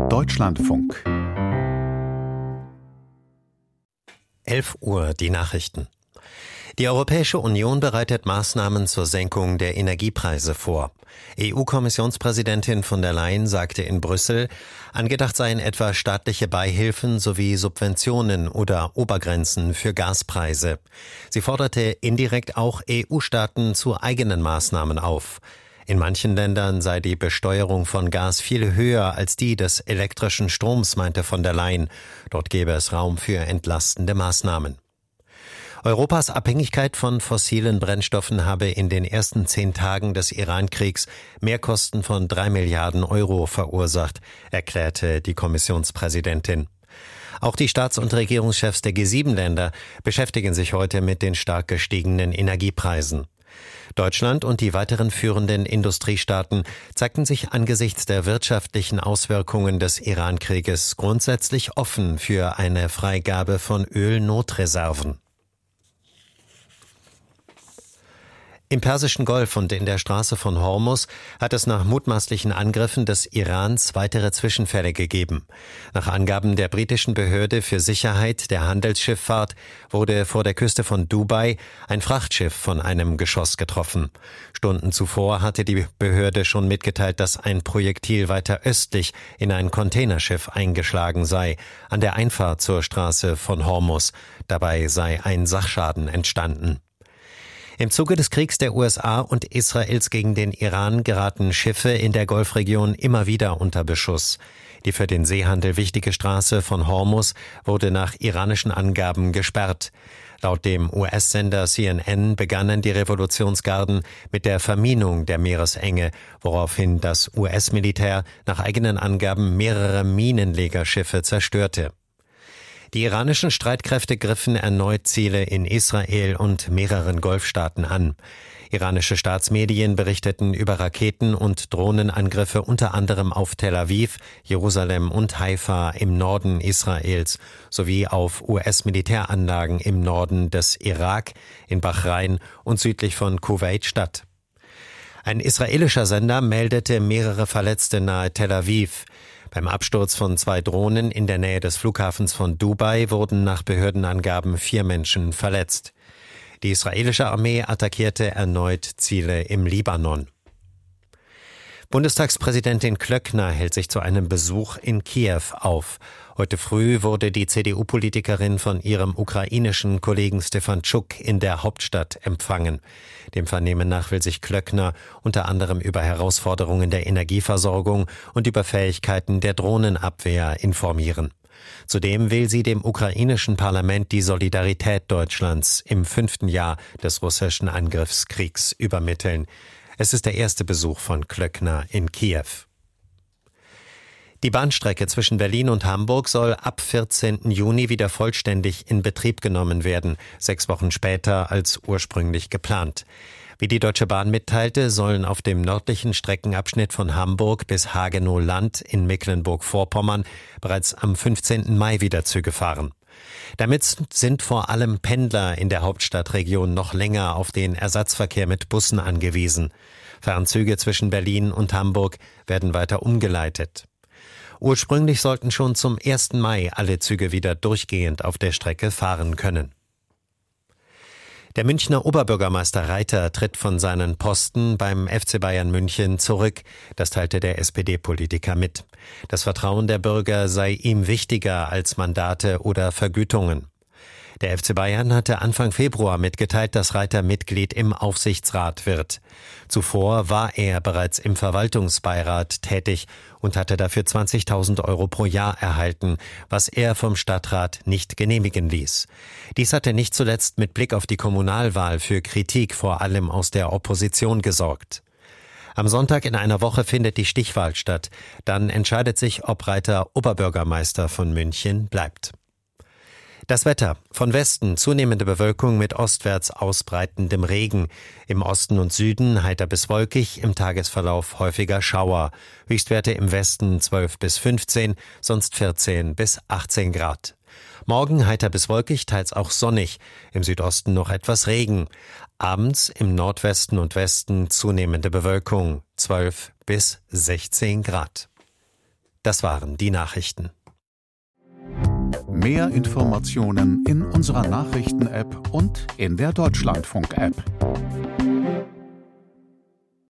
Deutschlandfunk. 11 Uhr, die Nachrichten. Die Europäische Union bereitet Maßnahmen zur Senkung der Energiepreise vor. EU-Kommissionspräsidentin von der Leyen sagte in Brüssel, angedacht seien etwa staatliche Beihilfen sowie Subventionen oder Obergrenzen für Gaspreise. Sie forderte indirekt auch EU-Staaten zu eigenen Maßnahmen auf. In manchen Ländern sei die Besteuerung von Gas viel höher als die des elektrischen Stroms, meinte von der Leyen. Dort gäbe es Raum für entlastende Maßnahmen. Europas Abhängigkeit von fossilen Brennstoffen habe in den ersten 10 Tagen des Iran-Kriegs Mehrkosten von 3 Milliarden Euro verursacht, erklärte die Kommissionspräsidentin. Auch die Staats- und Regierungschefs der G7-Länder beschäftigen sich heute mit den stark gestiegenen Energiepreisen. Deutschland und die weiteren führenden Industriestaaten zeigten sich angesichts der wirtschaftlichen Auswirkungen des Iran-Krieges grundsätzlich offen für eine Freigabe von Ölnotreserven. Im Persischen Golf und in der Straße von Hormuz hat es nach mutmaßlichen Angriffen des Irans weitere Zwischenfälle gegeben. Nach Angaben der britischen Behörde für Sicherheit der Handelsschifffahrt wurde vor der Küste von Dubai ein Frachtschiff von einem Geschoss getroffen. Stunden zuvor hatte die Behörde schon mitgeteilt, dass ein Projektil weiter östlich in ein Containerschiff eingeschlagen sei, an der Einfahrt zur Straße von Hormuz. Dabei sei ein Sachschaden entstanden. Im Zuge des Kriegs der USA und Israels gegen den Iran geraten Schiffe in der Golfregion immer wieder unter Beschuss. Die für den Seehandel wichtige Straße von Hormuz wurde nach iranischen Angaben gesperrt. Laut dem US-Sender CNN begannen die Revolutionsgarden mit der Verminung der Meeresenge, woraufhin das US-Militär nach eigenen Angaben mehrere Minenlegerschiffe zerstörte. Die iranischen Streitkräfte griffen erneut Ziele in Israel und mehreren Golfstaaten an. Iranische Staatsmedien berichteten über Raketen- und Drohnenangriffe unter anderem auf Tel Aviv, Jerusalem und Haifa im Norden Israels sowie auf US-Militäranlagen im Norden des Irak, in Bahrain und südlich von Kuwait-Stadt. Ein israelischer Sender meldete mehrere Verletzte nahe Tel Aviv. Beim Absturz von 2 Drohnen in der Nähe des Flughafens von Dubai wurden nach Behördenangaben 4 Menschen verletzt. Die israelische Armee attackierte erneut Ziele im Libanon. Bundestagspräsidentin Klöckner hält sich zu einem Besuch in Kiew auf. Heute früh wurde die CDU-Politikerin von ihrem ukrainischen Kollegen Stefanschuk in der Hauptstadt empfangen. Dem Vernehmen nach will sich Klöckner unter anderem über Herausforderungen der Energieversorgung und über Fähigkeiten der Drohnenabwehr informieren. Zudem will sie dem ukrainischen Parlament die Solidarität Deutschlands im 5. Jahr des russischen Angriffskriegs übermitteln. Es ist der erste Besuch von Klöckner in Kiew. Die Bahnstrecke zwischen Berlin und Hamburg soll ab 14. Juni wieder vollständig in Betrieb genommen werden, 6 Wochen später als ursprünglich geplant. Wie die Deutsche Bahn mitteilte, sollen auf dem nördlichen Streckenabschnitt von Hamburg bis Hagenow-Land in Mecklenburg-Vorpommern bereits am 15. Mai wieder Züge fahren. Damit sind vor allem Pendler in der Hauptstadtregion noch länger auf den Ersatzverkehr mit Bussen angewiesen. Fernzüge zwischen Berlin und Hamburg werden weiter umgeleitet. Ursprünglich sollten schon zum 1. Mai alle Züge wieder durchgehend auf der Strecke fahren können. Der Münchner Oberbürgermeister Reiter tritt von seinen Posten beim FC Bayern München zurück. Das teilte der SPD-Politiker mit. Das Vertrauen der Bürger sei ihm wichtiger als Mandate oder Vergütungen. Der FC Bayern hatte Anfang Februar mitgeteilt, dass Reiter Mitglied im Aufsichtsrat wird. Zuvor war er bereits im Verwaltungsbeirat tätig und hatte dafür 20.000 Euro pro Jahr erhalten, was er vom Stadtrat nicht genehmigen ließ. Dies hatte nicht zuletzt mit Blick auf die Kommunalwahl für Kritik vor allem aus der Opposition gesorgt. Am Sonntag in einer Woche findet die Stichwahl statt. Dann entscheidet sich, ob Reiter Oberbürgermeister von München bleibt. Das Wetter. Von Westen zunehmende Bewölkung mit ostwärts ausbreitendem Regen. Im Osten und Süden heiter bis wolkig, im Tagesverlauf häufiger Schauer. Höchstwerte im Westen 12 bis 15, sonst 14 bis 18 Grad. Morgen heiter bis wolkig, teils auch sonnig. Im Südosten noch etwas Regen. Abends im Nordwesten und Westen zunehmende Bewölkung. 12 bis 16 Grad. Das waren die Nachrichten. Mehr Informationen in unserer Nachrichten-App und in der Deutschlandfunk-App.